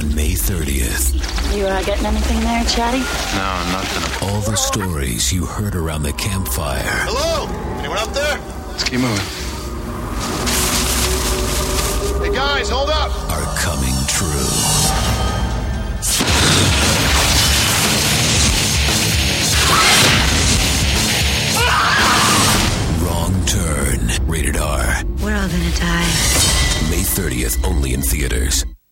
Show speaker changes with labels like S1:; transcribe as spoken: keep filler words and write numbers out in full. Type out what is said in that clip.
S1: on May thirtieth.
S2: You uh, getting anything there, Chatty?
S3: No, nothing.
S1: All the stories you heard around the campfire.
S4: Hello? Anyone up there?
S3: Let's keep moving.
S4: Hey, guys, hold up.
S1: Are coming true. Wrong Turn. Rated R.
S2: We're all gonna die.
S1: May thirtieth, only in theaters.